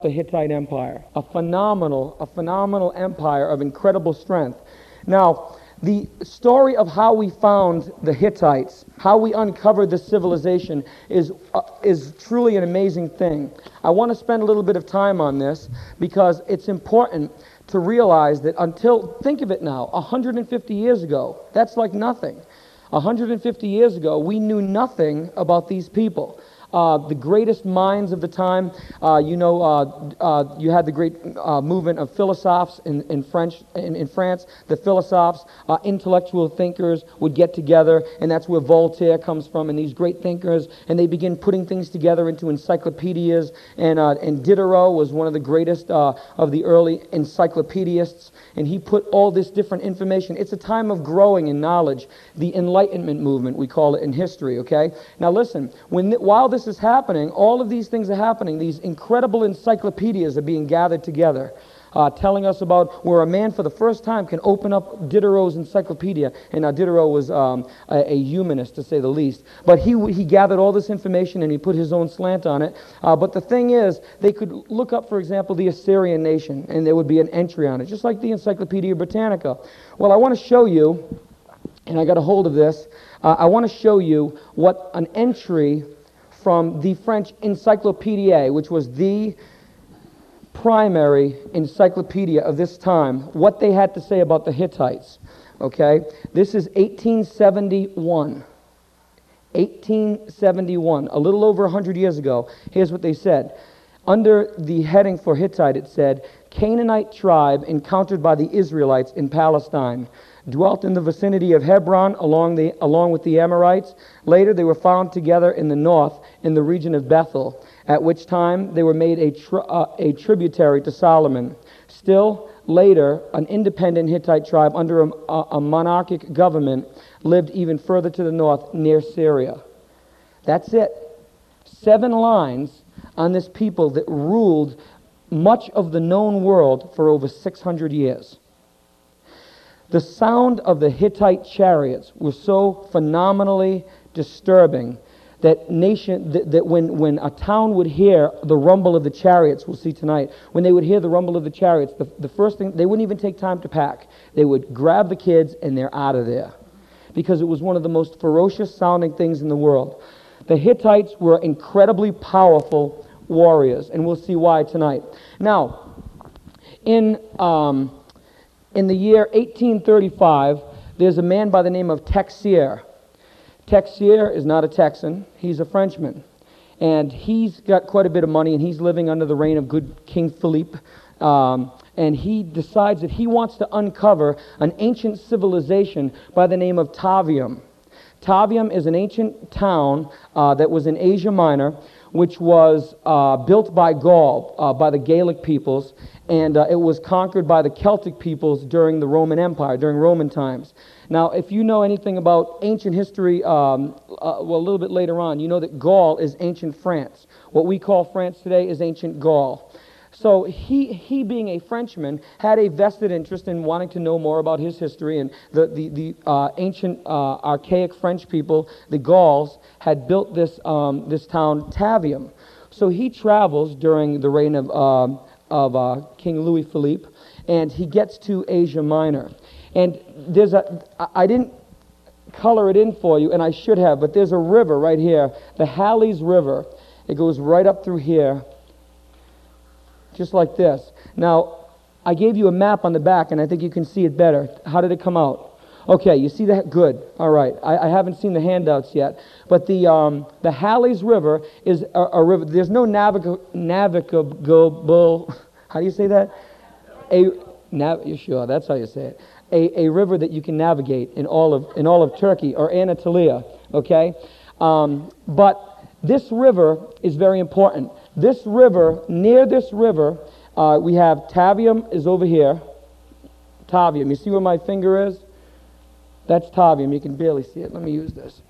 the Hittite Empire, a phenomenal empire of incredible strength. Now, the story of how we found the Hittites, how we uncovered this civilization, is truly an amazing thing. I want to spend a little bit of time on this because it's important to realize that think of it now, 150 years ago, that's like nothing. 150 years ago, we knew nothing about these people. The greatest minds of the time, you had the great movement of philosophes in France. The philosophes, intellectual thinkers would get together, and that's where Voltaire comes from, and these great thinkers, and they begin putting things together into encyclopedias, and Diderot was one of the greatest of the early encyclopedists, and he put all this different information. It's a time of growing in knowledge, the Enlightenment movement, we call it in history, okay? Now listen, while this is happening, all of these things are happening, these incredible encyclopedias are being gathered together, telling us about where a man for the first time can open up Diderot's encyclopedia, and Diderot was a humanist, to say the least, but he gathered all this information and he put his own slant on it, but the thing is, they could look up, for example, the Assyrian nation, and there would be an entry on it, just like the Encyclopedia Britannica. Well, I want to show you, and I got a hold of this, I want to show you what an entry from the French Encyclopédia, which was the primary encyclopedia of this time, what they had to say about the Hittites. Okay? This is 1871. 1871, a little over 100 years ago. Here's what they said. Under the heading for Hittite, it said, Canaanite tribe encountered by the Israelites in Palestine. Dwelt in the vicinity of Hebron along with the Amorites. Later they were found together in the north in the region of Bethel, at which time they were made a tributary to Solomon. Still later, an independent Hittite tribe under a monarchic government lived even further to the north near Syria. That's it. 7 lines on this people that ruled much of the known world for over 600 years. The sound of the Hittite chariots was so phenomenally disturbing that when a town would hear the rumble of the chariots, we'll see tonight, when they would hear the rumble of the chariots, the first thing, they wouldn't even take time to pack. They would grab the kids and they're out of there, because it was one of the most ferocious sounding things in the world. The Hittites were incredibly powerful warriors, and we'll see why tonight. Now, in the year 1835, there's a man by the name of Texier. Texier is not a Texan, he's a Frenchman. And he's got quite a bit of money, and he's living under the reign of good King Philippe. And he decides that he wants to uncover an ancient civilization by the name of Tavium. Tavium is an ancient town that was in Asia Minor, which was built by Gaul, by the Gaelic peoples, and it was conquered by the Celtic peoples during the Roman Empire, during Roman times. Now, if you know anything about ancient history, a little bit later on, you know that Gaul is ancient France. What we call France today is ancient Gaul. So he being a Frenchman, had a vested interest in wanting to know more about his history, and the ancient archaic French people, the Gauls, had built this town Tavium. So he travels during the reign of King Louis Philippe, and he gets to Asia Minor. And I didn't color it in for you, and I should have, but there's a river right here, the Halys River. It goes right up through here, just like this. Now, I gave you a map on the back, and I think you can see it better. How did it come out? Okay, you see that? Good. All right. I haven't seen the handouts yet, but the Halys River is a river. There's no navigable. How do you say that? You sure? That's how you say it. A river that you can navigate in all of Turkey or Anatolia. Okay, but this river is very important. This river, near this river, we have Tavium is over here. Tavium. You see where my finger is? That's Tavium. You can barely see it. Let me use this.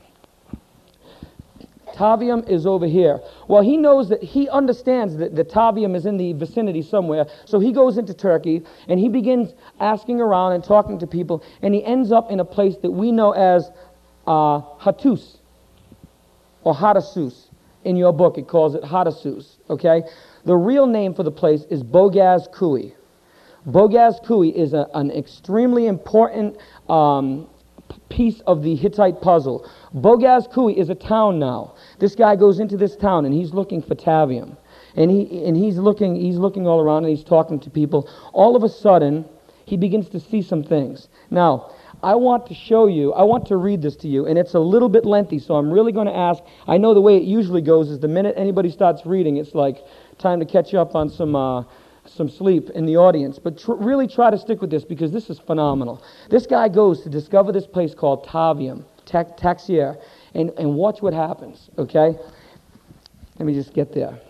Tavium is over here. Well, he understands that the Tavium is in the vicinity somewhere, so he goes into Turkey, and he begins asking around and talking to people, and he ends up in a place that we know as Hattus, or Hadassus. In your book, it calls it Hadassus, okay? The real name for the place is Bogaz Kui. Bogaz Kui is an extremely important piece of the Hittite puzzle. Bogaz Kui is a town now. This guy goes into this town and he's looking for Tavium. And he's looking all around and he's talking to people. All of a sudden, he begins to see some things. Now, I want to read this to you, and it's a little bit lengthy, so I'm really going to ask. I know the way it usually goes is the minute anybody starts reading, it's like time to catch up on some sleep in the audience. But really try to stick with this because this is phenomenal. This guy goes to discover this place called Tavium, Taxier, and watch what happens, okay? Let me just get there.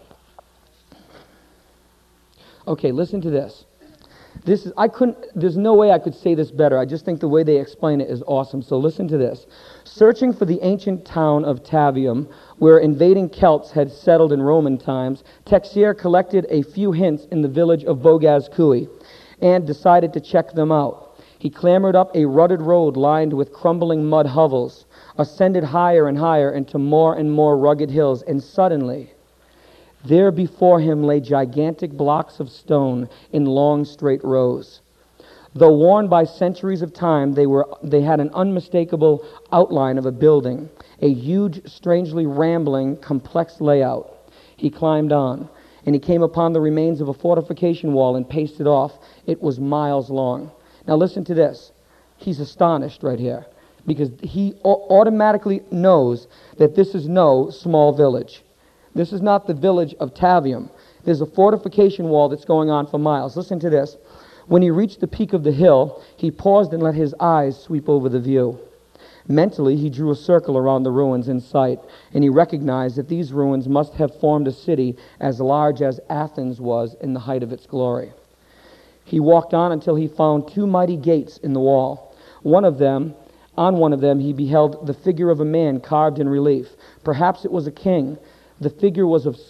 Okay, listen to this. There's no way I could say this better. I just think the way they explain it is awesome. So listen to this. Searching for the ancient town of Tavium, where invading Celts had settled in Roman times, Texier collected a few hints in the village of Bogaz Kui and decided to check them out. He clambered up a rutted road lined with crumbling mud hovels, ascended higher and higher into more and more rugged hills, and suddenly, there before him lay gigantic blocks of stone in long straight rows. Though worn by centuries of time, they had an unmistakable outline of a building, a huge, strangely rambling, complex layout. He climbed on, and he came upon the remains of a fortification wall and paced it off. It was miles long. Now listen to this. He's astonished right here, because he automatically knows that this is no small village. This is not the village of Tavium. There's a fortification wall that's going on for miles. Listen to this. When he reached the peak of the hill, he paused and let his eyes sweep over the view. Mentally, he drew a circle around the ruins in sight, and he recognized that these ruins must have formed a city as large as Athens was in the height of its glory. He walked on until he found two mighty gates in the wall. On one of them, he beheld the figure of a man carved in relief. Perhaps it was a king. The figure was of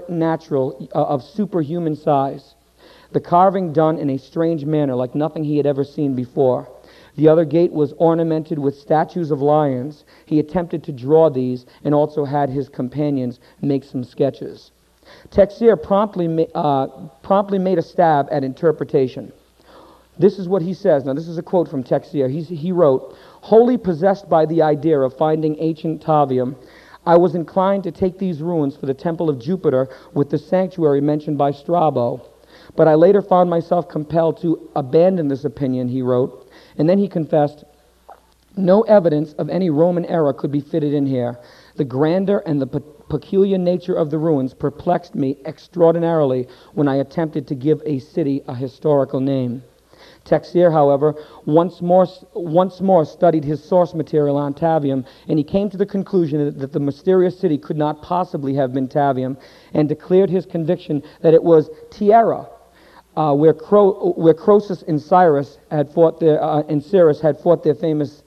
superhuman size. The carving done in a strange manner, like nothing he had ever seen before. The other gate was ornamented with statues of lions. He attempted to draw these and also had his companions make some sketches. Texier promptly made a stab at interpretation. This is what he says. Now, this is a quote from Texier. He wrote, "Wholly possessed by the idea of finding ancient Tavium, I was inclined to take these ruins for the temple of Jupiter with the sanctuary mentioned by Strabo. But I later found myself compelled to abandon this opinion," he wrote. And then he confessed, "No evidence of any Roman era could be fitted in here. The grandeur and the peculiar nature of the ruins perplexed me extraordinarily when I attempted to give a city a historical name." Texier, however, once more studied his source material on Tavium, and he came to the conclusion that the mysterious city could not possibly have been Tavium, and declared his conviction that it was Tiara, where Croesus and Cyrus had fought their famous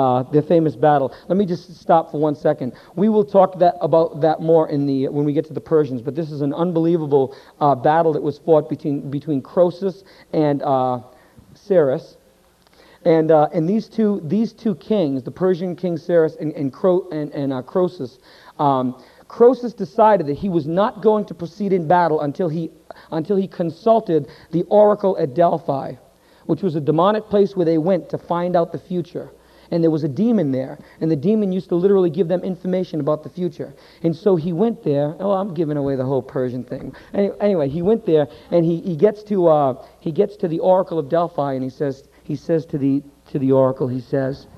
battle. Let me just stop for 1 second. We will talk about that more when we get to the Persians, but this is an unbelievable battle that was fought between Croesus and Cyrus, and these two kings, the Persian king Cyrus and Croesus, Croesus decided that he was not going to proceed in battle until he consulted the oracle at Delphi, which was a demonic place where they went to find out the future. And there was a demon there, and the demon used to literally give them information about the future. And so he went there. Oh, I'm giving away the whole Persian thing. Anyway, he went there, and he gets to the oracle of Delphi, and he says to the oracle, he says,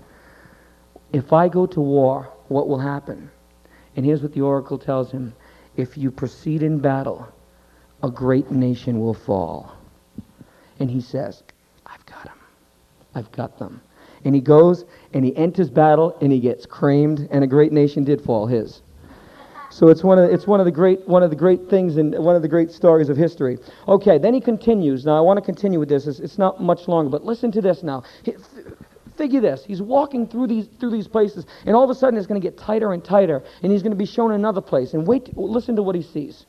"If I go to war, what will happen?" And here's what the oracle tells him: "If you proceed in battle, a great nation will fall." And he says, "I've got them. I've got them." And he goes and he enters battle and he gets creamed, and a great nation did fall, his. So it's one of the great things and one of the great stories of history. Okay, then he continues. Now I want to continue with this. It's not much longer, but listen to this now. Figure this. He's walking through these places, and all of a sudden it's going to get tighter and tighter, and he's going to be shown another place. And listen to what he sees.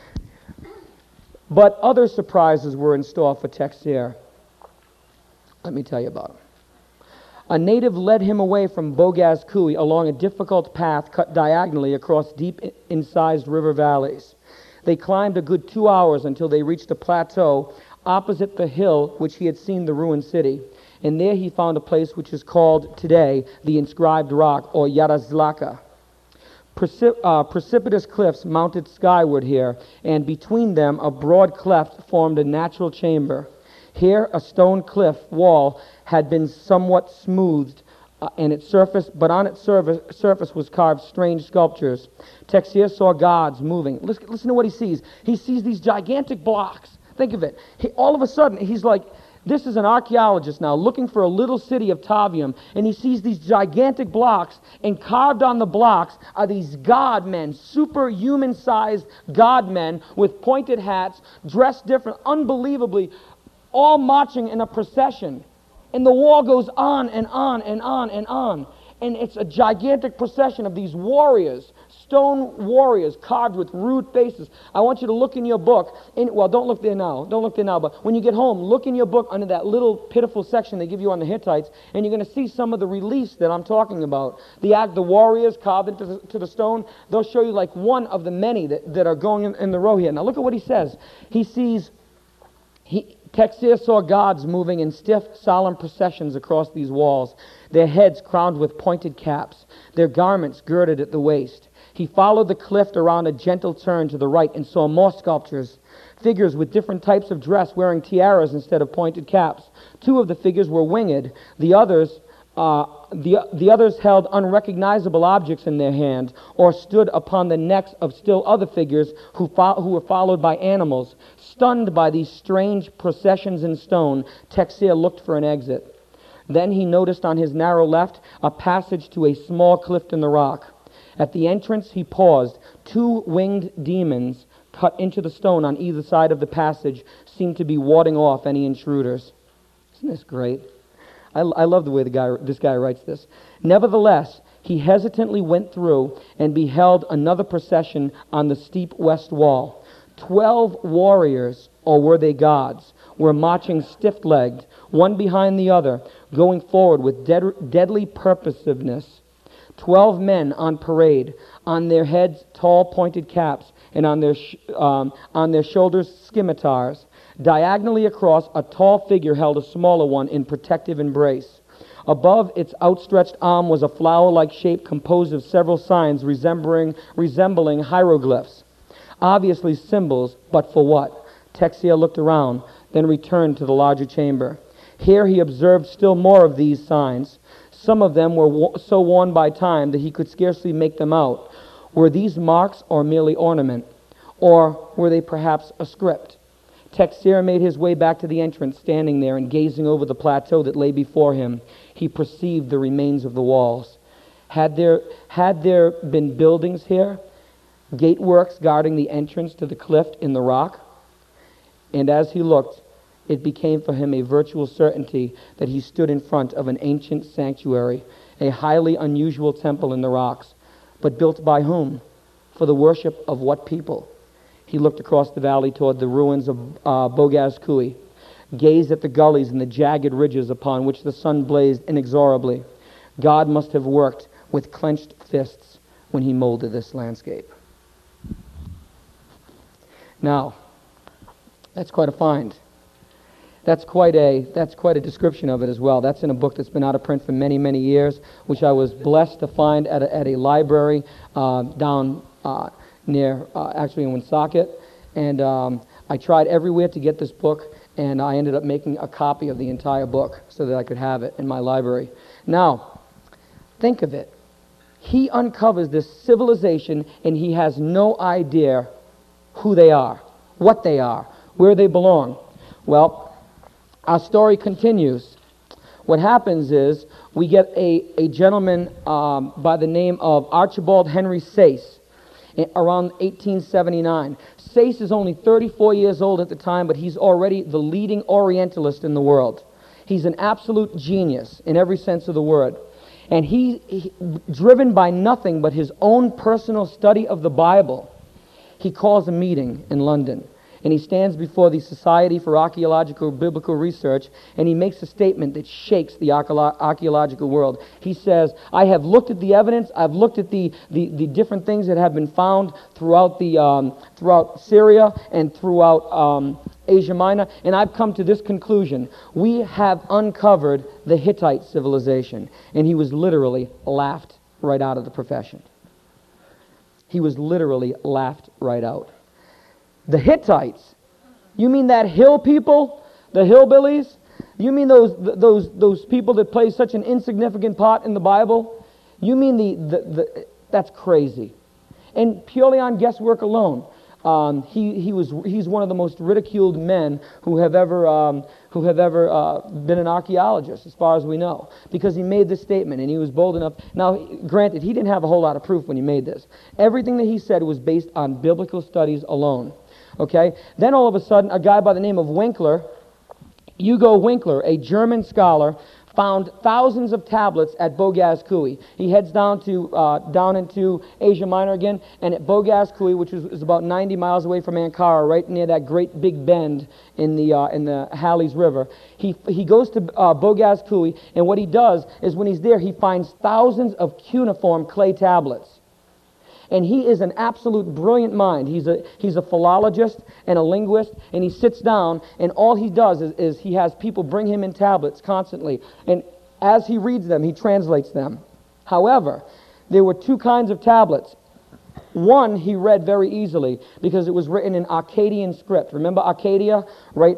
But other surprises were in store for Texier. Let me tell you about them. A native led him away from Bogaz Kui along a difficult path cut diagonally across deep incised river valleys. They climbed a good 2 hours until they reached a plateau opposite the hill which he had seen the ruined city. And there he found a place which is called today the Inscribed Rock, or Yarazlaka. Precipitous cliffs mounted skyward here, and between them a broad cleft formed a natural chamber. Here a stone cliff wall had been somewhat smoothed, and its surface, but on its surface was carved strange sculptures. Texir saw gods moving. Listen to what he sees. He sees these gigantic blocks. Think of it. All of a sudden, he's like, this is an archaeologist now looking for a little city of Tavium, and he sees these gigantic blocks, and carved on the blocks are these god men, superhuman-sized god men with pointed hats, dressed different, unbelievably, all marching in a procession. And the wall goes on and on and on and on. And it's a gigantic procession of these warriors, stone warriors carved with rude faces. I want you to look in your book. Well, don't look there now. Don't look there now. But when you get home, look in your book under that little pitiful section they give you on the Hittites, and you're going to see some of the reliefs that I'm talking about. The warriors carved into the stone, they'll show you like one of the many that are going in the row here. Now look at what he says. He sees... Texir saw gods moving in stiff, solemn processions across these walls, their heads crowned with pointed caps, their garments girded at the waist. He followed the cliff around a gentle turn to the right and saw more sculptures, figures with different types of dress wearing tiaras instead of pointed caps. Two of the figures were winged, the others held unrecognizable objects in their hands, or stood upon the necks of still other figures who were followed by animals. Stunned by these strange processions in stone, Texir looked for an exit. Then he noticed on his narrow left a passage to a small cliff in the rock. At the entrance he paused. Two winged demons cut into the stone on either side of the passage seemed to be warding off any intruders. Isn't this great? I love the way this guy writes this. Nevertheless, he hesitantly went through and beheld another procession on the steep west wall. 12 warriors, or were they gods, were marching stiff-legged, one behind the other, going forward with deadly purposiveness. 12 men on parade, on their heads tall pointed caps, and on their shoulders scimitars. Diagonally across, a tall figure held a smaller one in protective embrace. Above its outstretched arm was a flower-like shape composed of several signs resembling hieroglyphs. Obviously symbols, but for what? Texir looked around, then returned to the larger chamber. Here he observed still more of these signs. Some of them were so worn by time that he could scarcely make them out. Were these marks or merely ornament? Or were they perhaps a script? Texir made his way back to the entrance, standing there and gazing over the plateau that lay before him. He perceived the remains of the walls. Had there been buildings here? Gateworks guarding the entrance to the cliff in the rock? And as he looked, it became for him a virtual certainty that he stood in front of an ancient sanctuary, a highly unusual temple in the rocks. But built by whom? For the worship of what people? He looked across the valley toward the ruins of Bogaz Kui, gazed at the gullies and the jagged ridges upon which the sun blazed inexorably. God must have worked with clenched fists when he molded this landscape. Now, that's quite a find. That's quite a description of it as well. That's in a book that's been out of print for many, many years, which I was blessed to find at a library down near, actually in Woonsocket. And I tried everywhere to get this book, and I ended up making a copy of the entire book so that I could have it in my library. Now, think of it. He uncovers this civilization, and he has no idea who they are, what they are, where they belong. Well, our story continues. What happens is we get a gentleman by the name of Archibald Henry Sayce around 1879. Sayce is only 34 years old at the time, but he's already the leading Orientalist in the world. He's an absolute genius in every sense of the word. And he driven by nothing but his own personal study of the Bible, he calls a meeting in London. and he stands before the Society for Archaeological Biblical Research, and he makes a statement that shakes the archaeological world. He says, I have looked at the evidence, I've looked at the different things that have been found throughout throughout Syria and throughout Asia Minor, and I've come to this conclusion. We have uncovered the Hittite civilization. And he was literally laughed right out of the profession. He was literally laughed right out. The Hittites? You mean that hill people? The hillbillies? You mean those people that play such an insignificant part in the Bible? You mean that's crazy. And purely on guesswork alone, he's one of the most ridiculed men who have ever been an archaeologist, as far as we know, because he made this statement and he was bold enough. Now, granted, he didn't have a whole lot of proof when he made this. Everything that he said was based on biblical studies alone. Okay? Then all of a sudden, a guy by the name of Winkler, Hugo Winkler, a German scholar, found thousands of tablets at Bogaz Kui. He heads down into Asia Minor again, and at Bogaz Kui, which is about 90 miles away from Ankara, right near that great big bend in the Halys River, he goes to Bogaz Kui, and what he does is when he's there, he finds thousands of cuneiform clay tablets. And he is an absolute brilliant mind. He's a philologist and a linguist, and he sits down, and all he does is he has people bring him in tablets constantly. And as he reads them, he translates them. However, there were two kinds of tablets. One he read very easily because it was written in Akkadian script. Remember Akkadia? Right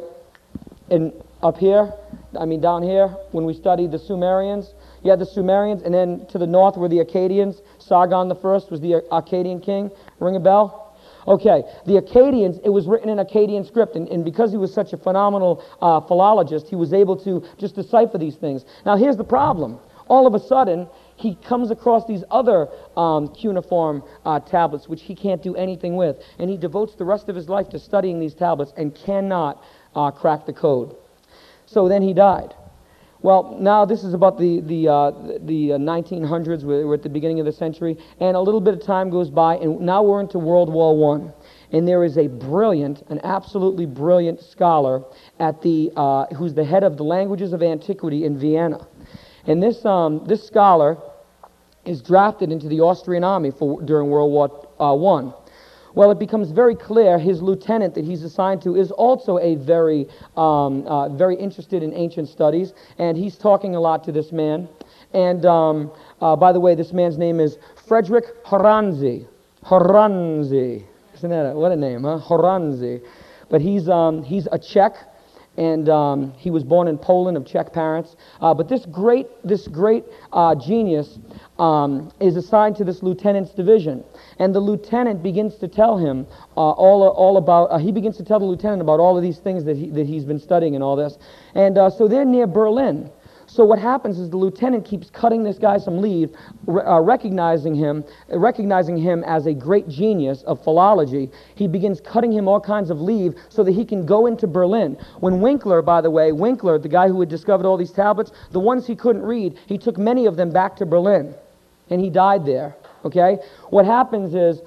up here? Down here, when we studied the Sumerians. You had the Sumerians, and then to the north were the Akkadians. Sargon I was the Akkadian king. Ring a bell? Okay, the Akkadians, it was written in Akkadian script, and because he was such a phenomenal philologist, he was able to just decipher these things. Now here's the problem. All of a sudden, he comes across these other cuneiform tablets, which he can't do anything with, and he devotes the rest of his life to studying these tablets and cannot crack the code. So then he died. Well, now this is about the 1900s. We're at the beginning of the century, and a little bit of time goes by, and now we're into World War I. And there is an absolutely brilliant scholar who's the head of the languages of antiquity in Vienna. And this scholar is drafted into the Austrian army during World War I. Well, it becomes very clear his lieutenant that he's assigned to is also a very interested in ancient studies, and he's talking a lot to this man. And by the way, this man's name is Frederick Horanzi. Horanzi, isn't that what a name, huh? Horanzi. But he's a Czech, and he was born in Poland of Czech parents. But this great genius is assigned to this lieutenant's division, and the lieutenant begins to tell him all about. He begins to tell the lieutenant about all of these things that he's been studying and all this. And so they're near Berlin. So what happens is the lieutenant keeps cutting this guy some leave, recognizing him as a great genius of philology. He begins cutting him all kinds of leave so that he can go into Berlin. When Winkler, by the way, the guy who had discovered all these tablets, the ones he couldn't read, he took many of them back to Berlin, and he died there. Okay? What happens is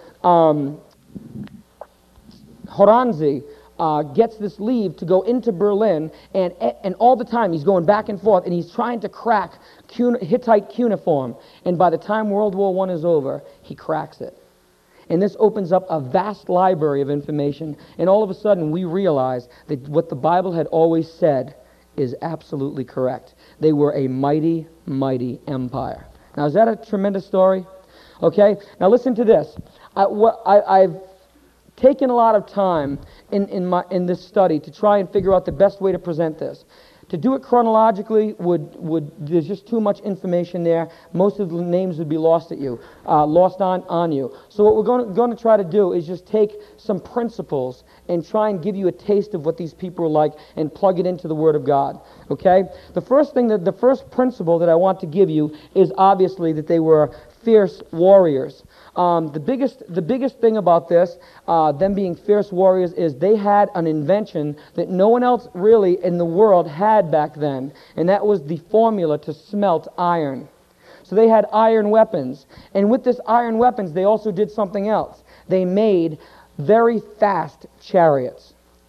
Horanzi gets this leave to go into Berlin, and all the time he's going back and forth, and he's trying to crack Hittite cuneiform. And by the time World War I is over, he cracks it. And this opens up a vast library of information, and all of a sudden we realize that what the Bible had always said is absolutely correct. They were a mighty, mighty empire. Now, is that a tremendous story? Okay? Now listen to this. I've taken a lot of time in this study to try and figure out the best way to present this. To do it chronologically there's just too much information there. Most of the names would be lost on you. So what we're going to try to do is just take some principles and try and give you a taste of what these people are like and plug it into the Word of God. Okay? The first principle that I want to give you is obviously that they were fierce warriors. The biggest thing about this, them being fierce warriors, is they had an invention that no one else really in the world had back then, and that was the formula to smelt iron. So they had iron weapons, and with this iron weapons, they also did something else. They made very fast chariots.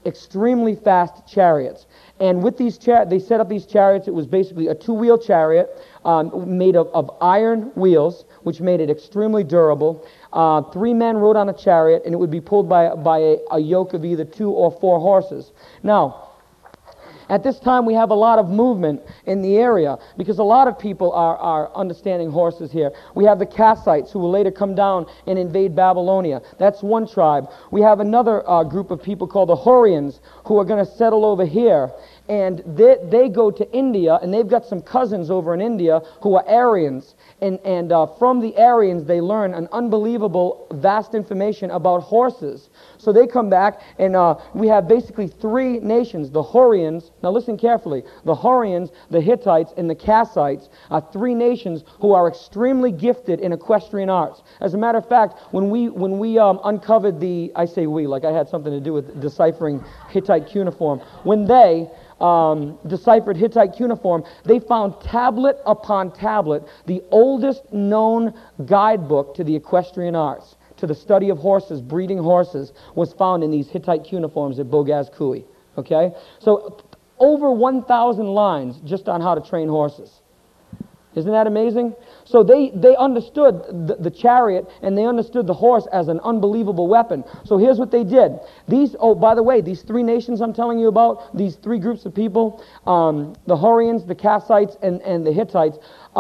extremely fast chariots. And with these they set up these chariots. It was basically a two-wheel chariot made of iron wheels, which made it extremely durable. 3 men rode on a chariot, and it would be pulled by a yoke of either 2 or 4 horses. Now, at this time, we have a lot of movement in the area because a lot of people are understanding horses here. We have the Kassites, who will later come down and invade Babylonia. That's one tribe. We have another group of people called the Hurrians, who are going to settle over here. And they go to India, and they've got some cousins over in India who are Aryans. And from the Aryans, they learn an unbelievable, vast information about horses. So they come back, and we have basically 3 nations. The Hurrians, now listen carefully, the Hurrians, the Hittites, and the Kassites are 3 nations who are extremely gifted in equestrian arts. As a matter of fact, when we uncovered I say we, like I had something to do with deciphering Hittite cuneiform, when they deciphered Hittite cuneiform, they found tablet upon tablet the oldest known guidebook to the equestrian arts, to the study of horses, breeding horses, was found in these Hittite cuneiforms at Bogaz Kui. Okay? So over 1,000 lines just on how to train horses. Isn't that amazing? So they understood the chariot, and they understood the horse as an unbelievable weapon. So here's what they did. By the way, these 3 nations I'm telling you about, these 3 groups of people, the Hurrians, the Kassites, and the Hittites,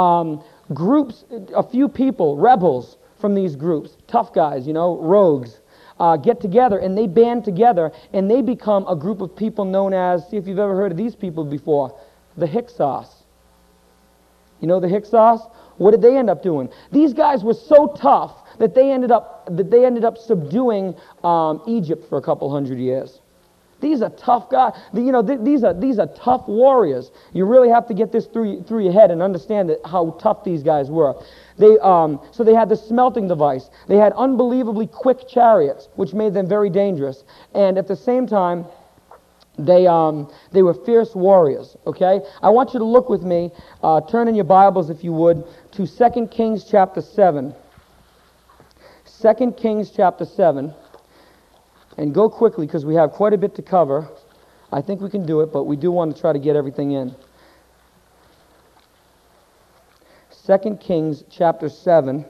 a few people, rebels from these groups, tough guys, rogues, get together, and they band together, and they become a group of people known as, see if you've ever heard of these people before, the Hyksos. You know the Hyksos? What did they end up doing? These guys were so tough that they ended up subduing Egypt for a couple hundred years. These are tough guys. These are tough warriors. You really have to get this through your head and understand how tough these guys were. So they had the smelting device. They had unbelievably quick chariots, which made them very dangerous. And at the same time, they were fierce warriors, okay? I want you to look with me, turn in your Bibles, if you would, to 2 Kings chapter 7. 2 Kings chapter 7. And go quickly, because we have quite a bit to cover. I think we can do it, but we do want to try to get everything in. 2 Kings chapter 7.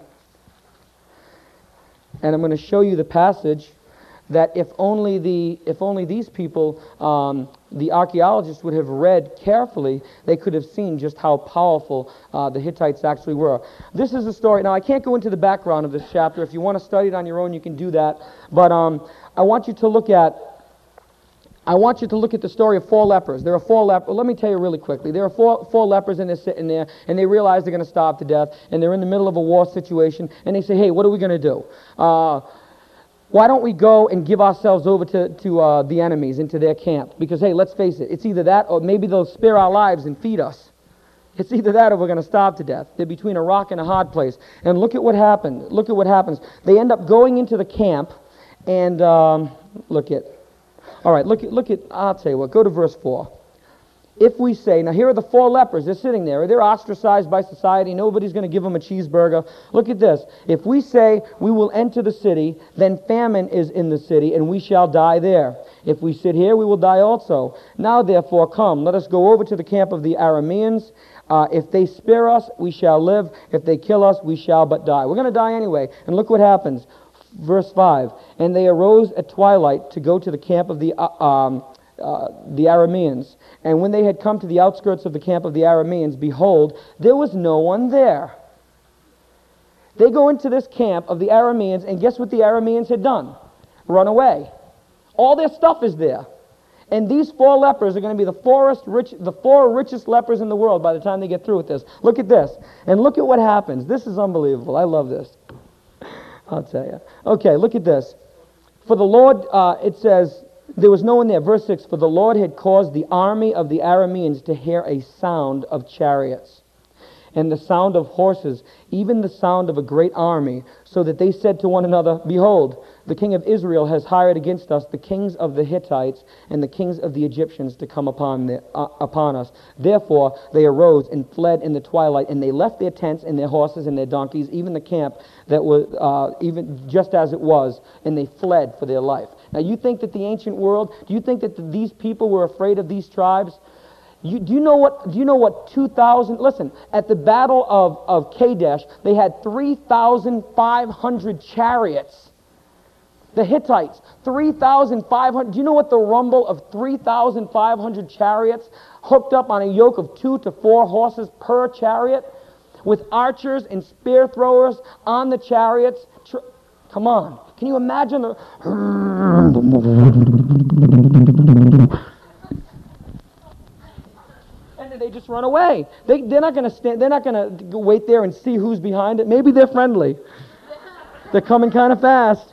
And I'm going to show you the passage that if only these people, the archaeologists would have read carefully, they could have seen just how powerful the Hittites actually were. This is the story. Now, I can't go into the background of this chapter. If you want to study it on your own, you can do that. But I want you to look at the story of 4 lepers. There are 4 lepers. Let me tell you really quickly. There are four lepers, and they're sitting there, and they realize they're going to starve to death, and they're in the middle of a war situation, and they say, hey, what are we going to do? Why don't we go and give ourselves over to the enemies, into their camp? Because, hey, let's face it, it's either that or maybe they'll spare our lives and feed us. It's either that or we're going to starve to death. They're between a rock and a hard place. And look at what happened. Look at what happens. They end up going into the camp, and look at, I'll tell you what, go to verse 4. If we say, now here are the 4 lepers, they're sitting there, they're ostracized by society, nobody's going to give them a cheeseburger. Look at this. If we say we will enter the city, then famine is in the city, and we shall die there. If we sit here, we will die also. Now therefore come, let us go over to the camp of the Arameans. If they spare us, we shall live. If they kill us, we shall but die. We're going to die anyway. And look what happens. Verse 5. And they arose at twilight to go to the camp of the Arameans. And when they had come to the outskirts of the camp of the Arameans, behold, there was no one there. They go into this camp of the Arameans, and guess what the Arameans had done? Run away. All their stuff is there. And these 4 lepers are going to be the 4 richest lepers in the world by the time they get through with this. Look at this. And look at what happens. This is unbelievable. I love this. I'll tell you. Okay, look at this. For the Lord, it says, there was no one there. Verse 6, for the Lord had caused the army of the Arameans to hear a sound of chariots, and the sound of horses, even the sound of a great army, so that they said to one another, behold, the king of Israel has hired against us the kings of the Hittites and the kings of the Egyptians to come upon us. Therefore they arose and fled in the twilight, and they left their tents and their horses and their donkeys, even the camp that was even just as it was, and they fled for their life. Now, you think that the ancient world, do you think that these people were afraid of these tribes? Do you know what 2,000, listen, at the Battle of Kadesh, they had 3,500 chariots. The Hittites, 3,500. Do you know what the rumble of 3,500 chariots hooked up on a yoke of 2 to 4 horses per chariot, with archers and spear throwers on the chariots? Come on. Can you imagine the... And then they just run away. They're not going to stand. They're not going to wait there and see who's behind it. Maybe they're friendly. They're coming kind of fast.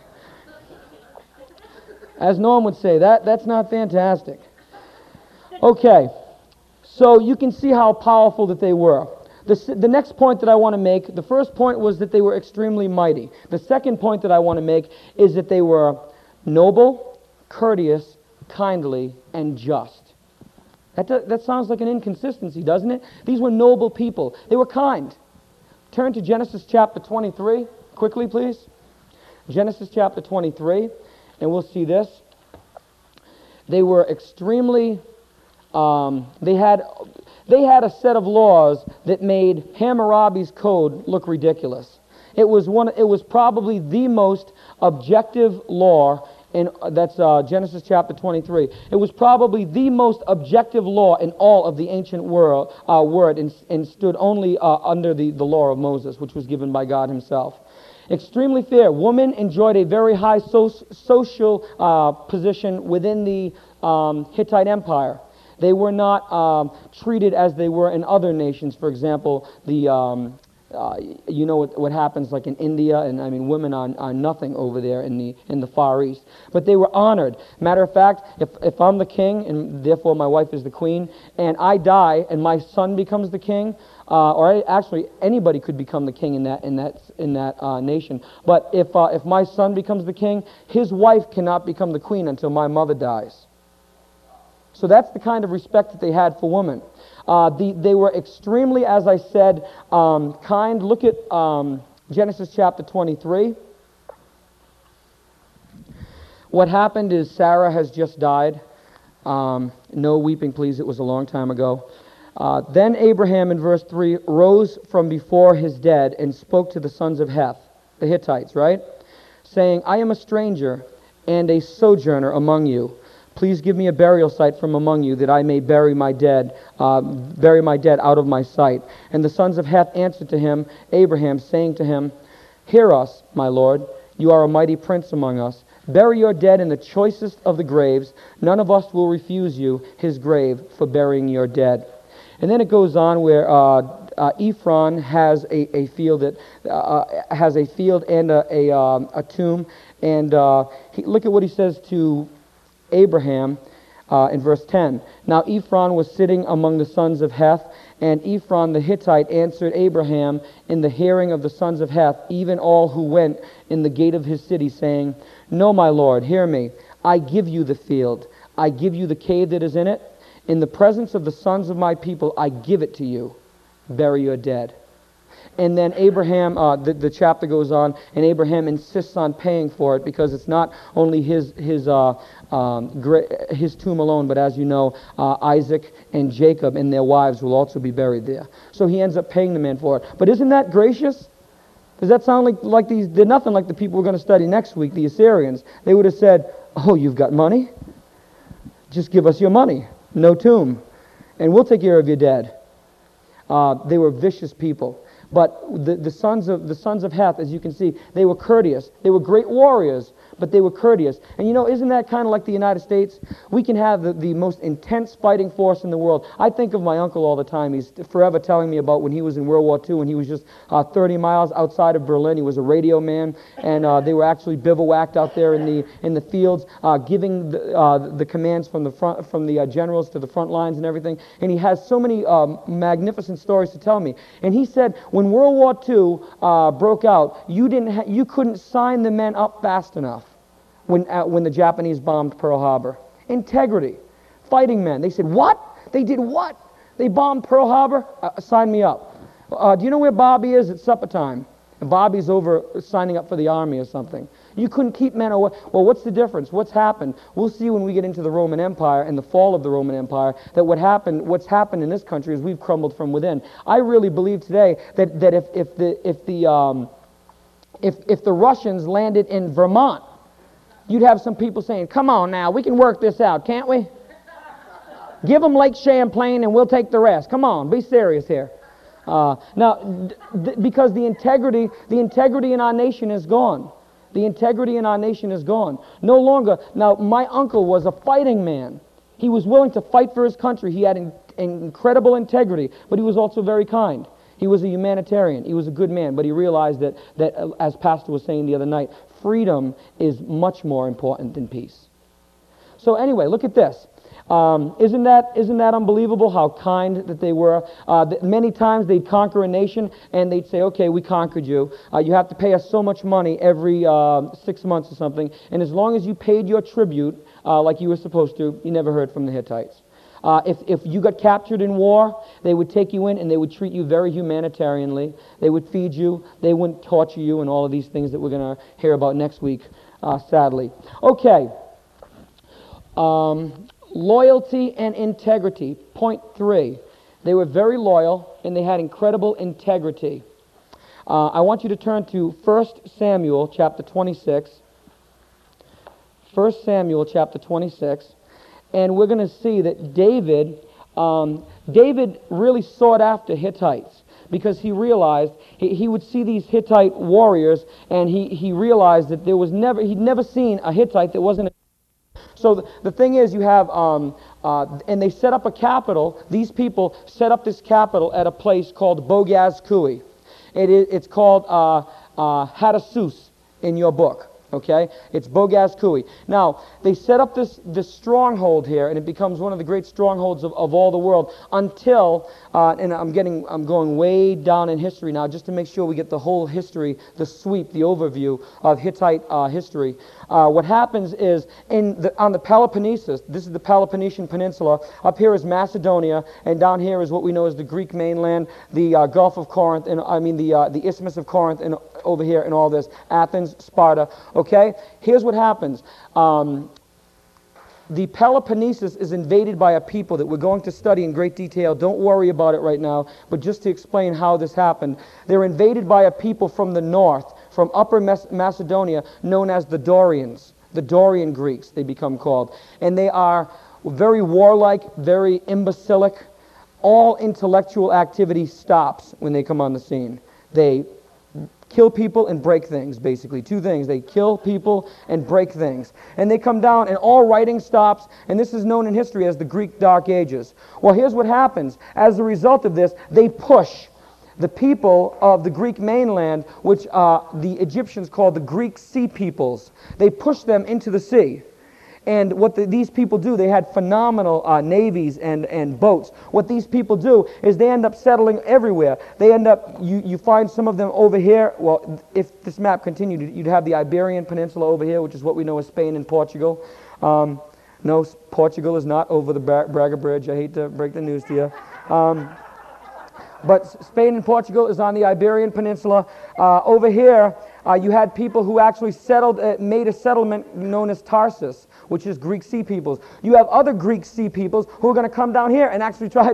As Norm would say, that's not fantastic. Okay, so you can see how powerful that they were. The next point that I want to make, the first point was that they were extremely mighty. The second point that I want to make is that they were noble, courteous, kindly, and just. That sounds like an inconsistency, doesn't it? These were noble people. They were kind. Turn to Genesis chapter 23, quickly please. Genesis chapter 23. And we'll see this. They were extremely, they had a set of laws that made Hammurabi's code look ridiculous. It was probably the most objective law that's Genesis chapter 23. It was probably the most objective law in all of the ancient world and stood only under the law of Moses, which was given by God himself. Extremely fair. Women enjoyed a very high social position within the Hittite Empire. They were not treated as they were in other nations. For example, you know what happens like in India, and I mean women are nothing over there in the Far East. But they were honored. Matter of fact, if I'm the king and therefore my wife is the queen, and I die and my son becomes the king, or actually anybody could become the king in that nation. But if my son becomes the king, his wife cannot become the queen until my mother dies. So that's the kind of respect that they had for women. They were extremely, as I said, kind. Look at Genesis chapter 23. What happened is Sarah has just died. No weeping, please. It was a long time ago. Then Abraham, in verse 3, rose from before his dead and spoke to the sons of Heth, the Hittites, right? Saying, I am a stranger and a sojourner among you. Please give me a burial site from among you, that I may bury my dead out of my sight. And the sons of Heth answered to him, Abraham, saying to him, Hear us, my lord, you are a mighty prince among us. Bury your dead in the choicest of the graves. None of us will refuse you his grave for burying your dead. And then it goes on where Ephron has a field and a tomb. And look at what he says to Abraham in verse 10. Now Ephron was sitting among the sons of Heth, and Ephron the Hittite answered Abraham in the hearing of the sons of Heth, even all who went in the gate of his city, saying, No, my lord, hear me. I give you the field. I give you the cave that is in it. In the presence of the sons of my people, I give it to you. Bury your dead. And then Abraham, the chapter goes on, and Abraham insists on paying for it, because it's not only his tomb alone, but as you know, Isaac and Jacob and their wives will also be buried there. So he ends up paying the man for it. But isn't that gracious? Does that sound like these? They're nothing like the people we're going to study next week, the Assyrians. They would have said, "Oh, you've got money? Just give us your money. No tomb, and we'll take care of your dead." They were vicious people. But the sons of Heth, as you can see, they were courteous. They were great warriors, but they were courteous. And you know, isn't that kind of like the United States? We can have the most intense fighting force in the world. I think of my uncle all the time. He's forever telling me about when he was in World War II, when he was just 30 miles outside of Berlin. He was a radio man, and they were actually bivouacked out there in the fields, giving the commands from the front, from the generals to the front lines and everything. And he has so many magnificent stories to tell me. And he said, when World War II broke out, you couldn't sign the men up fast enough when the Japanese bombed Pearl Harbor. Integrity. Fighting men. They said, what? They did what? They bombed Pearl Harbor? Sign me up. Do you know where Bobby is? It's supper time. And Bobby's over signing up for the army or something. You couldn't keep men away. Well, what's the difference? What's happened? We'll see when we get into the Roman Empire and the fall of the Roman Empire that what's happened in this country is we've crumbled from within. I really believe today that if the Russians landed in Vermont, you'd have some people saying, "Come on now, we can work this out, can't we? Give them Lake Champlain and we'll take the rest. Come on, be serious here." Because the integrity in our nation is gone. The integrity in our nation is gone. No longer. Now, my uncle was a fighting man. He was willing to fight for his country. He had incredible integrity, but he was also very kind. He was a humanitarian. He was a good man, but he realized that as Pastor was saying the other night, freedom is much more important than peace. So anyway, look at this. Isn't that unbelievable how kind that they were? Many times they'd conquer a nation and they'd say, "Okay, we conquered you. You have to pay us so much money every 6 months or something. And as long as you paid your tribute like you were supposed to, you never heard from the Hittites." If you got captured in war, they would take you in and they would treat you very humanitarianly. They would feed you. They wouldn't torture you and all of these things that we're going to hear about next week, sadly. Okay. Loyalty and integrity. Point 3. They were very loyal and they had incredible integrity. I want you to turn to 1 Samuel chapter 26. 1 Samuel chapter 26. And we're going to see that David really sought after Hittites because he realized he would see these Hittite warriors and he realized that he'd never seen a Hittite that wasn't a. So the thing is, you have, and they set up a capital. These people set up this capital at a place called Bogaz-Kui. It's called Hattusus in your book. Okay, it's Bogaz-Kui. Now they set up this stronghold here, and it becomes one of the great strongholds of all the world until, and I'm going way down in history now, just to make sure we get the whole history, the sweep, the overview of Hittite history. What happens is on the Peloponnesus. This is the Peloponnesian Peninsula. Up here is Macedonia, and down here is what we know as the Greek mainland, the Gulf of Corinth, and the Isthmus of Corinth, and over here and all this, Athens, Sparta. Okay, here's what happens. The Peloponnesus is invaded by a people that we're going to study in great detail. Don't worry about it right now, but just to explain how this happened. They're invaded by a people from the north, from Upper Macedonia, known as the Dorians. The Dorian Greeks, they become called. And they are very warlike, very imbecilic. All intellectual activity stops when they come on the scene. They kill people and break things, basically. Two things. They kill people and break things. And they come down and all writing stops, and this is known in history as the Greek Dark Ages. Well, here's what happens. As a result of this, they push the people of the Greek mainland, which the Egyptians called the Greek Sea Peoples. They push them into the sea. And what these people do, they had phenomenal navies and boats. What these people do is they end up settling everywhere. They end up, you find some of them over here. Well, if this map continued, you'd have the Iberian Peninsula over here, which is what we know as Spain and Portugal. No, Portugal is not over the Braga Bridge. I hate to break the news to you. But Spain and Portugal is on the Iberian Peninsula. Over here, you had people who actually made a settlement known as Tarsus, which is Greek Sea Peoples. You have other Greek Sea Peoples who are going to come down here and actually try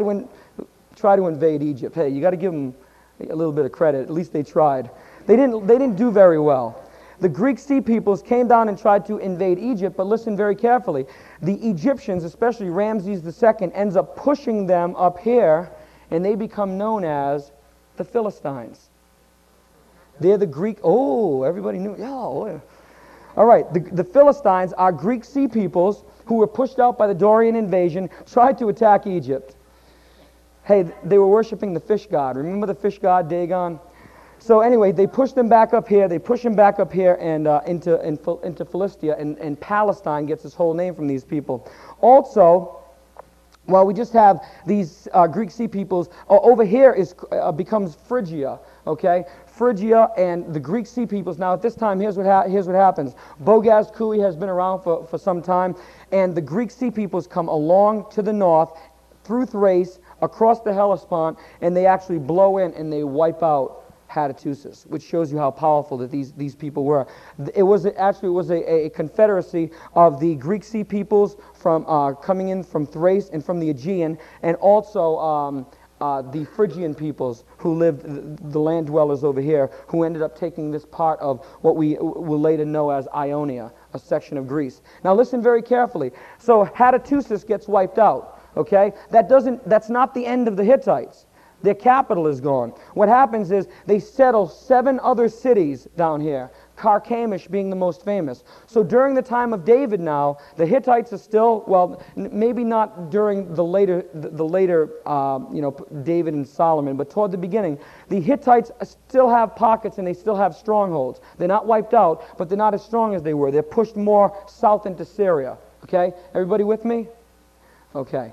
to invade Egypt. Hey, you got to give them a little bit of credit. At least they tried. They didn't do very well. The Greek Sea Peoples came down and tried to invade Egypt, but listen very carefully. The Egyptians, especially Ramses II, ends up pushing them up here, and they become known as the Philistines. They're the Greek. Oh, everybody knew. Yeah. All right. The Philistines are Greek Sea Peoples who were pushed out by the Dorian invasion, tried to attack Egypt. Hey, they were worshiping the fish god. Remember the fish god Dagon? So anyway, they push them back up here. They push them back up here and into Philistia, and Palestine gets its whole name from these people. Also, well, we just have these Greek Sea Peoples. Over here becomes Phrygia, okay? Phrygia and the Greek Sea Peoples. Now, at this time, here's what happens. Bogaz-Kui has been around for some time, and the Greek Sea Peoples come along to the north, through Thrace, across the Hellespont, and they actually blow in and they wipe out Hattusis, which shows you how powerful that these people were. It was a confederacy of the Greek Sea peoples from coming in from Thrace and from the Aegean, and also the Phrygian peoples who lived, the land dwellers over here, who ended up taking this part of what we will later know as Ionia, a section of Greece. Now listen very carefully. So Hattusis gets wiped out. Okay, that's not the end of the Hittites. Their capital is gone. What happens is they settle 7 other cities down here, Carchemish being the most famous. So during the time of David now, the Hittites are still, well, maybe not during the later David and Solomon, but toward the beginning, the Hittites still have pockets and they still have strongholds. They're not wiped out, but they're not as strong as they were. They're pushed more south into Syria. Okay, everybody with me? Okay.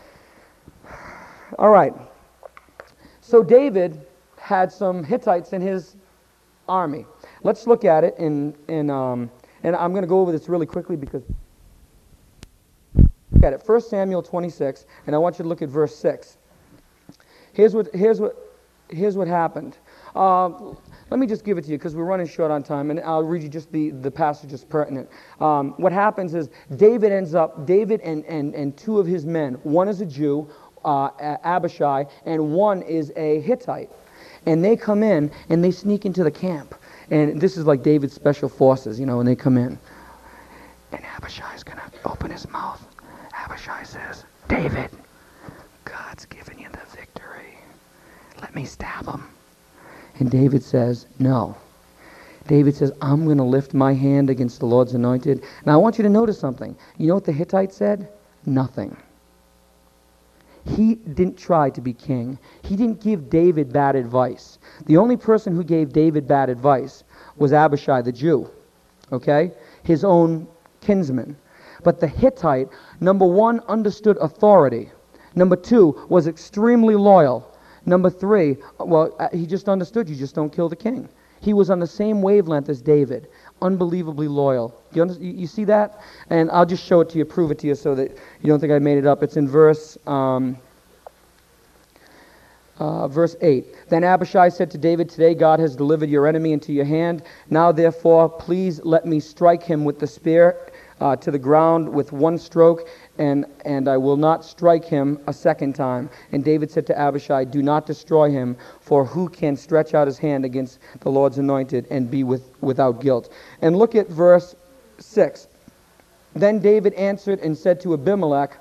All right. So David had some Hittites in his army. Let's look at it, and I'm going to go over this really quickly because look at it. 1 Samuel 26, and I want you to look at verse 6. Here's what happened. Let me just give it to you because we're running short on time, and I'll read you just the passages pertinent. What happens is David and 2 of his men. One is a Jew, Abishai, and one is a Hittite. And they come in and they sneak into the camp. And this is like David's special forces, and they come in. And Abishai's going to open his mouth. Abishai says, David, God's given you the victory. Let me stab him. And David says, no. David says, I'm going to lift my hand against the Lord's anointed. Now I want you to notice something. You know what the Hittite said? Nothing. He didn't try to be king. He didn't give David bad advice. The only person who gave David bad advice was Abishai the Jew, okay? His own kinsman. But the Hittite, number 1, understood authority. Number 2, was extremely loyal. Number 3, he just understood you just don't kill the king. He was on the same wavelength as David. Unbelievably loyal. You see that? And I'll just show it to you, prove it to you so that you don't think I made it up. It's in verse 8. Then Abishai said to David, today God has delivered your enemy into your hand. Now therefore, please let me strike him with the spear to the ground with 1 stroke, and I will not strike him a second time. And David said to Abishai, do not destroy him, for who can stretch out his hand against the Lord's anointed and be without guilt? And look at verse 6. Then David answered and said to Ahimelech,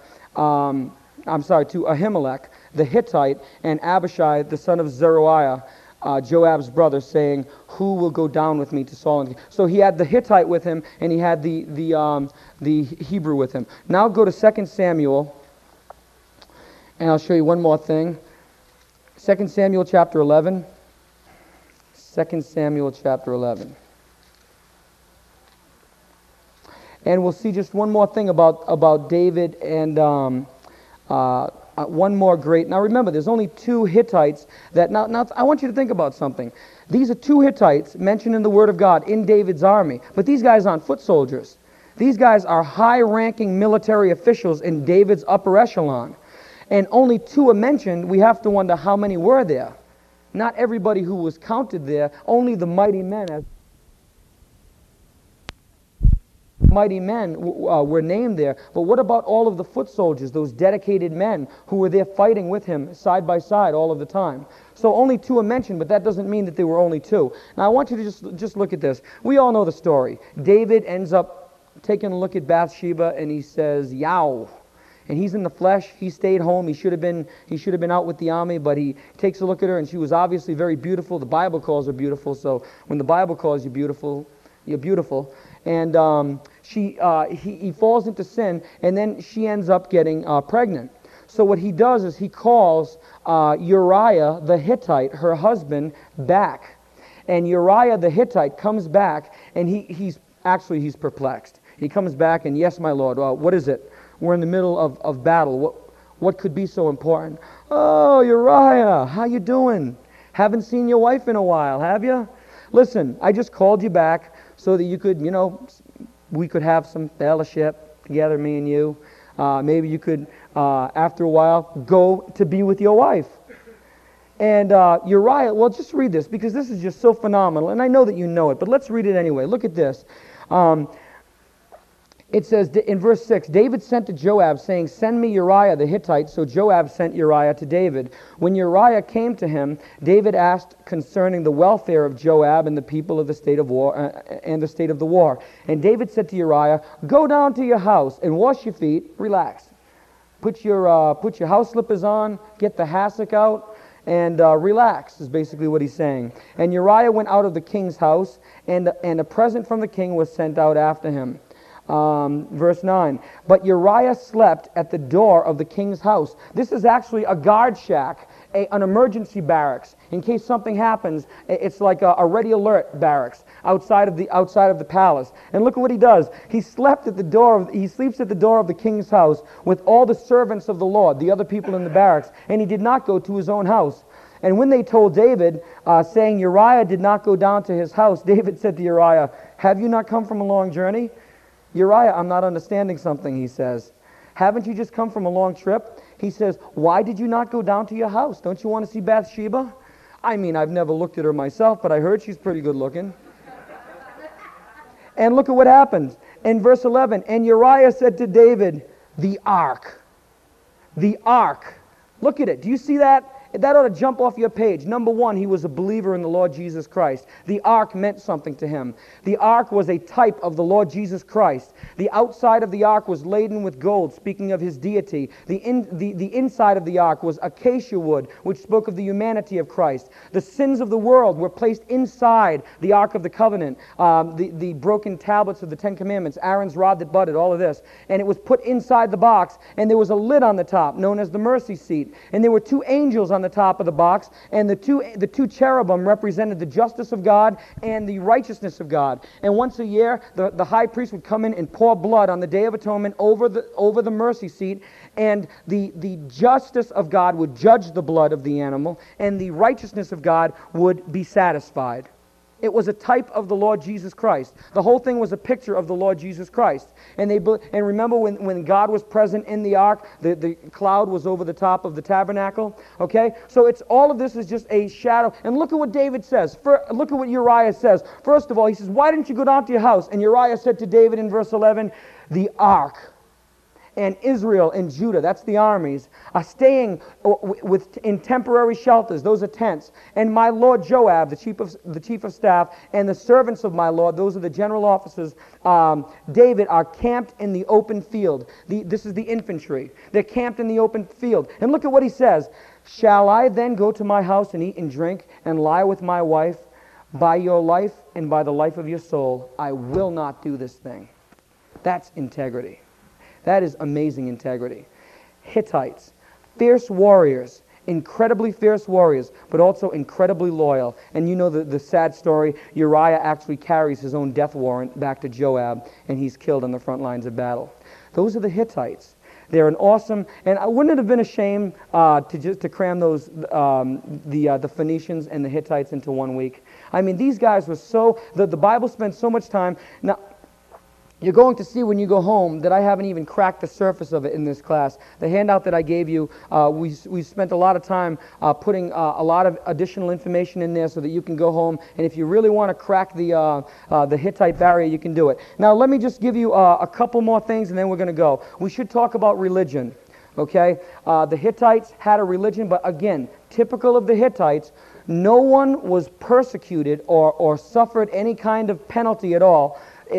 the Hittite, and Abishai, the son of Zeruiah, Joab's brother, saying, who will go down with me to Saul? So he had the Hittite with him, and he had the Hebrew with him. Now go to 2 Samuel, and I'll show you one more thing. 2 Samuel chapter 11. 2 Samuel chapter 11. And we'll see just one more thing about David and one more great. Now remember, there's only 2 Hittites that. Now I want you to think about something. These are 2 Hittites mentioned in the Word of God in David's army, but these guys aren't foot soldiers. These guys are high-ranking military officials in David's upper echelon, and only 2 are mentioned. We have to wonder how many were there. Not everybody who was counted there. Only the mighty men were named there. But what about all of the foot soldiers, those dedicated men who were there fighting with him side by side all of the time? So only 2 are mentioned, but that doesn't mean that there were only 2. Now I want you to just look at this. We all know the story. David ends up taking a look at Bathsheba and he says, yow. And he's in the flesh. He stayed home. He should have been out with the army, but he takes a look at her and she was obviously very beautiful. The Bible calls her beautiful, so when the Bible calls you beautiful, you're beautiful. And he falls into sin, and then she ends up getting pregnant. So what he does is he calls Uriah the Hittite, her husband, back. And Uriah the Hittite comes back, and he's perplexed. He comes back, and yes, my Lord, what is it? We're in the middle of battle. What could be so important? Oh, Uriah, how you doing? Haven't seen your wife in a while, have you? Listen, I just called you back so that you could, we could have some fellowship together, me and you. Maybe you could, after a while, go to be with your wife. And Uriah, well, just read this because this is just so phenomenal. And I know that you know it, but let's read it anyway. Look at this. It says in verse 6, David sent to Joab, saying, send me Uriah the Hittite. So Joab sent Uriah to David. When Uriah came to him, David asked concerning the welfare of Joab and the people of the state of war and the state of the war. And David said to Uriah, go down to your house and wash your feet, relax. Put your house slippers on, get the hassock out, and relax, is basically what he's saying. And Uriah went out of the king's house, and a present from the king was sent out after him. Verse 9, but Uriah slept at the door of the king's house. This is actually a guard shack, an emergency barracks. In case something happens, it's like a ready alert barracks outside of the palace. And look at what he does. He sleeps at the door of the king's house with all the servants of the Lord, the other people in the barracks, and he did not go to his own house. And when they told David, saying Uriah did not go down to his house, David said to Uriah, have you not come from a long journey? Uriah, I'm not understanding something, he says. Haven't you just come from a long trip? He says, why did you not go down to your house? Don't you want to see Bathsheba? I mean, I've never looked at her myself, but I heard she's pretty good looking. And look at what happens. In verse 11, and Uriah said to David, the ark. The ark. Look at it. Do you see that? That ought to jump off your page. Number one, he was a believer in the Lord Jesus Christ. The ark meant something to him. The ark was a type of the Lord Jesus Christ. The outside of the ark was laden with gold, speaking of his deity. The inside of the ark was acacia wood, which spoke of the humanity of Christ. The sins of the world were placed inside the ark of the covenant. The broken tablets of the Ten Commandments, Aaron's rod that budded, all of this. And it was put inside the box, and there was a lid on the top, known as the mercy seat. And there were two angels on the top of the box, and the two cherubim represented the justice of God and the righteousness of God. And once a year, the high priest would come in and pour blood on the Day of Atonement over the mercy seat, and the justice of God would judge the blood of the animal, and the righteousness of God would be satisfied. It was a type of the Lord Jesus Christ. The whole thing was a picture of the Lord Jesus Christ. And remember when God was present in the ark, the cloud was over the top of the tabernacle. Okay? So all of this is just a shadow. And look at what David says. Look at what Uriah says. First of all, he says, why didn't you go down to your house? And Uriah said to David in verse 11, the ark and Israel and Judah, that's the armies, are staying in temporary shelters. Those are tents. And my lord Joab, the chief of staff, and the servants of my lord, those are the general officers, David, are camped in the open field. This is the infantry. They're camped in the open field. And look at what he says. Shall I then go to my house and eat and drink and lie with my wife? By your life and by the life of your soul, I will not do this thing. That's integrity. That is amazing integrity. Hittites, fierce warriors, incredibly fierce warriors, but also incredibly loyal. And you know the sad story, Uriah actually carries his own death warrant back to Joab, and he's killed on the front lines of battle. Those are the Hittites. They're an awesome, and wouldn't it have been a shame to cram those the Phoenicians and the Hittites into 1 week? I mean, these guys were the Bible spends so much time. Now, you're going to see when you go home that I haven't even cracked the surface of it in this class. The handout that I gave you, we spent a lot of time putting a lot of additional information in there so that you can go home, and if you really want to crack the Hittite barrier, you can do it. Now, let me just give you a couple more things, and then we're going to go. We should talk about religion, okay? The Hittites had a religion, but again, typical of the Hittites, no one was persecuted or suffered any kind of penalty at all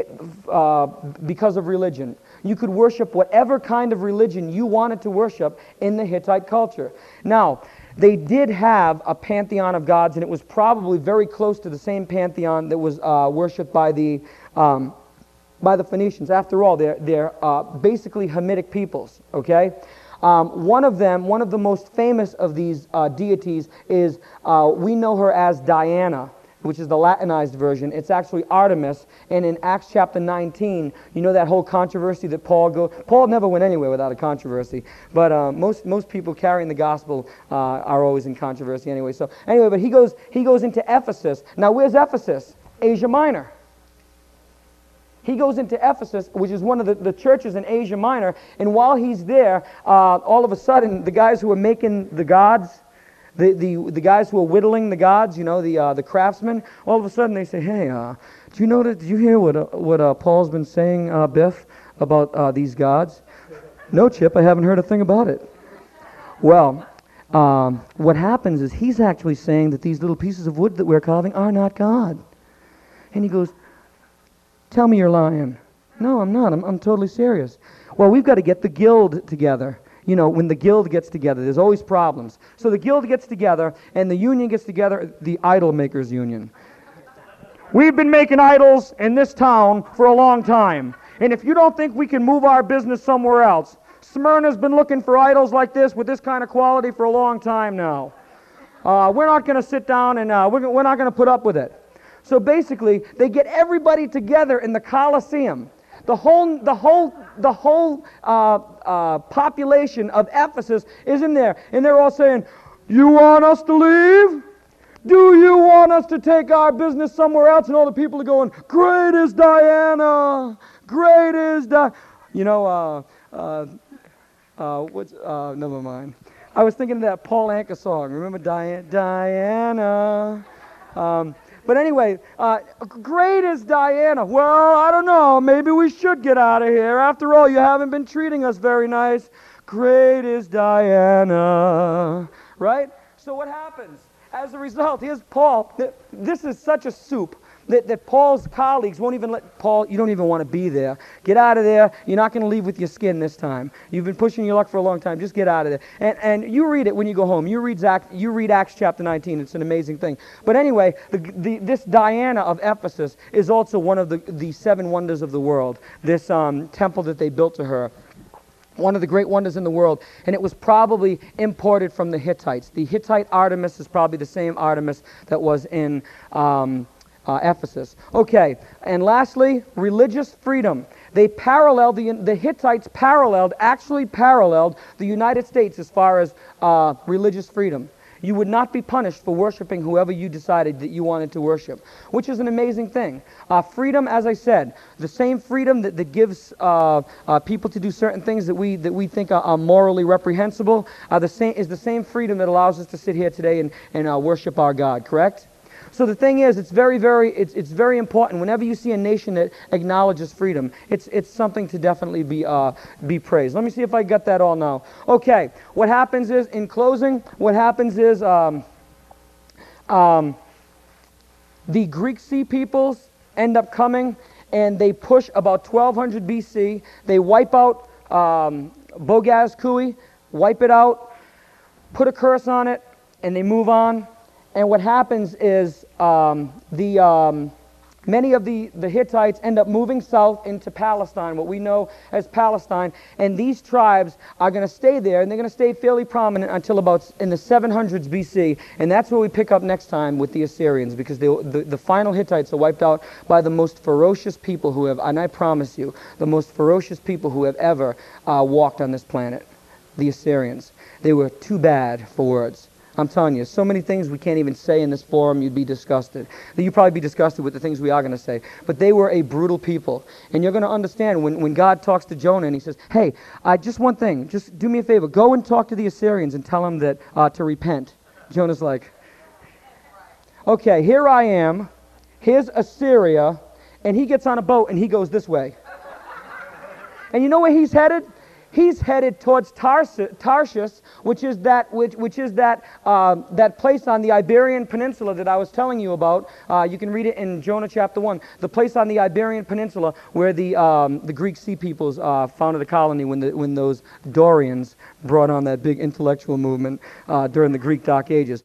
because of religion. You could worship whatever kind of religion you wanted to worship in the Hittite culture. Now, they did have a pantheon of gods, and it was probably very close to the same pantheon that was worshipped by the Phoenicians. After all, they're basically Hamitic peoples, okay? One of the most famous of these deities is, we know her as Diana, which is the Latinized version. It's actually Artemis. And in Acts chapter 19, you know that whole controversy that Paul never went anywhere without a controversy. But most people carrying the gospel are always in controversy anyway. So anyway, but he goes into Ephesus. Now where's Ephesus? Asia Minor. He goes into Ephesus, which is one of the churches in Asia Minor, and while he's there, all of a sudden, the guys who are making the gods, The guys who are whittling the gods, the craftsmen, all of a sudden they say, hey, did you hear what Paul's been saying, Biff, about these gods? No, Chip, I haven't heard a thing about it. Well, what happens is he's actually saying that these little pieces of wood that we're carving are not God. And he goes, tell me you're lying. No, I'm not. I'm totally serious. Well, we've got to get the guild together. When the guild gets together, there's always problems. So the guild gets together, and the union gets together, the idol makers union. We've been making idols in this town for a long time. And if you don't think we can move our business somewhere else, Smyrna's been looking for idols like this with this kind of quality for a long time now. We're not going to sit down and we're not going to put up with it. So basically, they get everybody together in the Colosseum. The whole population of Ephesus is in there, and they're all saying, "You want us to leave? Do you want us to take our business somewhere else?" And all the people are going, "Great is Diana! Great is never mind. I was thinking of that Paul Anka song. Remember Diana? But anyway, great is Diana. Well, I don't know. Maybe we should get out of here. After all, you haven't been treating us very nice. Great is Diana. Right? So what happens? As a result, here's Paul. This is such a soup that Paul's colleagues won't even let Paul, you don't even want to be there. Get out of there. You're not going to leave with your skin this time. You've been pushing your luck for a long time. Just get out of there. And you read it when you go home. You read Acts chapter 19. It's an amazing thing. But anyway, this Diana of Ephesus is also one of the seven wonders of the world. This temple that they built to her. One of the great wonders in the world, and it was probably imported from the Hittites. The Hittite Artemis is probably the same Artemis that was in Ephesus. Okay, and lastly, religious freedom. They paralleled, the Hittites actually paralleled the United States as far as religious freedom. You would not be punished for worshiping whoever you decided that you wanted to worship, which is an amazing thing. Freedom, as I said, the same freedom that gives people to do certain things that we think are morally reprehensible, is the same freedom that allows us to sit here today and worship our God, correct? So the thing is, it's very important. Whenever you see a nation that acknowledges freedom, it's something to definitely be praised. Let me see if I got that all now. Okay, what happens is, in closing, the Greek Sea peoples end up coming, and they push about 1200 BC. They wipe out Bogaz Kui, wipe it out, put a curse on it, and they move on. And what happens is many of the Hittites end up moving south into Palestine, what we know as Palestine, and these tribes are going to stay there, and they're going to stay fairly prominent until about in the 700s BC, and that's where we pick up next time with the Assyrians, because the final Hittites are wiped out by the most ferocious people who have, and I promise you, the most ferocious people who have ever walked on this planet, the Assyrians. They were too bad for words. I'm telling you, so many things we can't even say in this forum, you'd be disgusted. You'd probably be disgusted with the things we are going to say. But they were a brutal people. And you're going to understand when God talks to Jonah and he says, hey, just one thing, just do me a favor, go and talk to the Assyrians and tell them that to repent. Jonah's like, okay, here I am, here's Assyria, and he gets on a boat and he goes this way. And you know where he's headed? He's headed towards Tarshish, which is that place on the Iberian Peninsula that I was telling you about. You can read it in Jonah chapter 1. The place on the Iberian Peninsula where the Greek Sea peoples founded a colony when those Dorians brought on that big intellectual movement during the Greek Dark Ages.